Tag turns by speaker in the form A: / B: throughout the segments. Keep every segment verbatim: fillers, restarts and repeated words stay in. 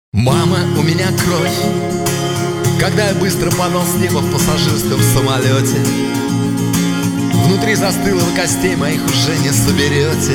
A: Мама, у меня кровь, когда я быстро падал с неба в пассажирском самолете. Внутри застыло, вы костей моих уже не соберете.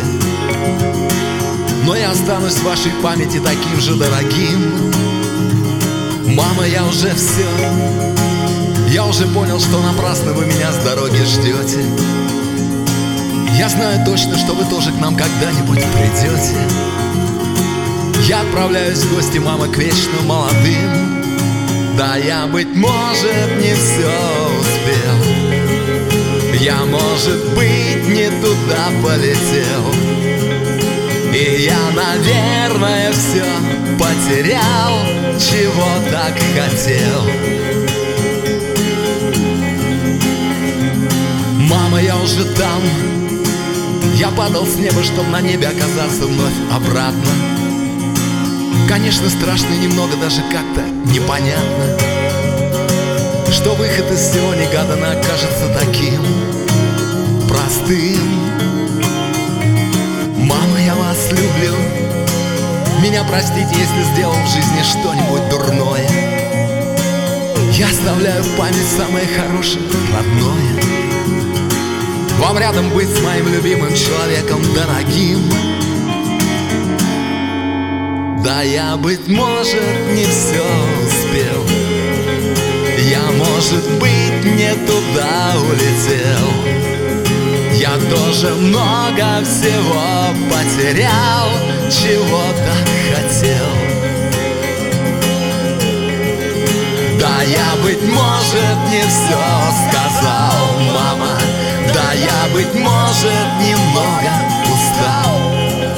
A: Но я останусь в вашей памяти таким же дорогим. Мама, я уже все, я уже понял, что напрасно вы меня с дороги ждете. Я знаю точно, что вы тоже к нам когда-нибудь придете. Я отправляюсь в гости, мама, к вечно молодым. Да, я, быть может, не все успел. Я, может быть, не туда полетел. И я, наверное, все потерял, чего так хотел. Мама, я уже там. Я падал с неба, чтоб на небе оказаться вновь обратно. Конечно, страшно и немного даже как-то непонятно, что выход из всего негаданно окажется таким простым. Мама, я вас люблю. Меня простите, если сделал в жизни что-нибудь дурное. Я оставляю в память самое хорошее, родное. Вам рядом быть с моим любимым человеком дорогим. Да, я, быть может, не все успел. Я, может быть, не туда улетел. Я тоже много всего потерял, чего так хотел. Да, я, быть может, не все сказал, мама. Да, я, быть может, немного устал.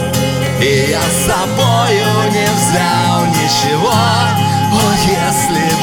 A: И я с собою не взял ничего. О, если